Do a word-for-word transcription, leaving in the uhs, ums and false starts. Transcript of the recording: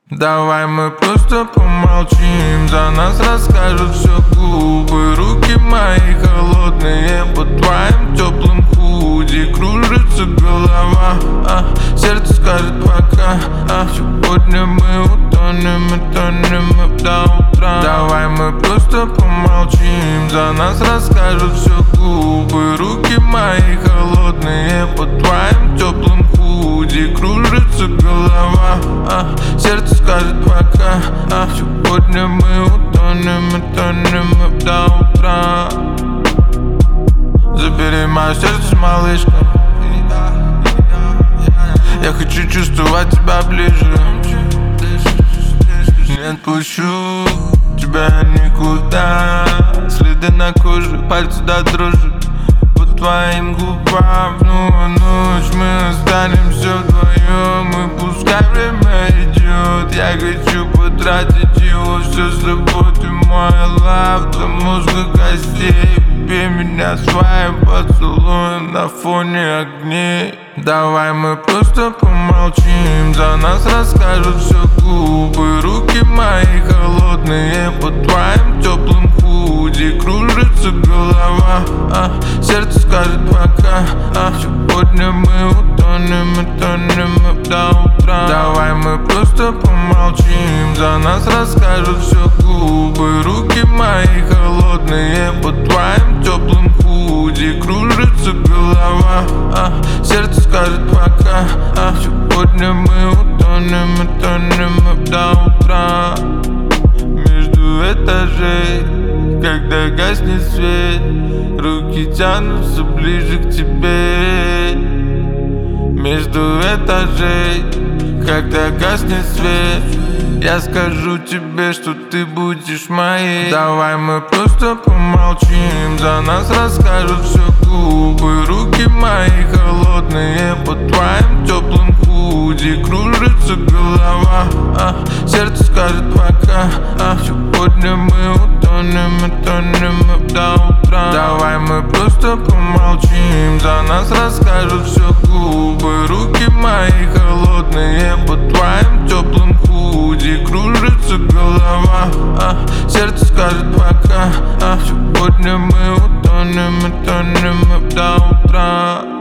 Давай мы просто помолчим, за нас расскажут все губы. Руки мои холодные под твоим теплым худи. Кружится голова, а сердце скажет пока. А сегодня мы утонем и тонем до утра. Давай мы просто помолчим, за нас расскажут все губы. Руки мои холодные под твоим теплым худи. Кружится голова, а сердце скажет пока. А сегодня мы утонем и тонем до утра. Забери мое сердце, малышка. Я хочу чувствовать тебя ближе. Не отпущу тебя никуда. Следы на коже, пальцы до дрожи по твоим губам. Ну, ночь мы останемся вдвоем. И пускай время идет, я хочу потратить его все с собой. Ты мой лав, до мозга костей. Убей меня своим поцелуем на фоне огней. Давай мы просто помолчим, за нас расскажут все губы. Руки мои холодные под твоим теплым худи. Кружится голова, а сердце скажет пока. А сегодня мы утонем и тонем до утра. Давай мы просто помолчим, за нас расскажут все губы. Руки мои холодные под твоим теплым худи. Кружится голова, а сердце скажет пока. А сегодня мы утонем и тонем до утра. Между этажей, когда гаснет свет, руки тянутся ближе к тебе. Между этажей, когда гаснет свет, я скажу тебе, что ты будешь моей. Давай мы просто помолчим, за нас расскажут все губы. Руки мои холодные под твоим теплым худи. Кружится голова, а сердце скажет пока. А сегодня мы утонем и тонем до утра. Давай мы просто помолчим, за нас расскажут все губы. Руки мои холодные под твоим теплым худи. Кружится голова, а сердце скажет пока. А сегодня мы утонем и тонем до утра.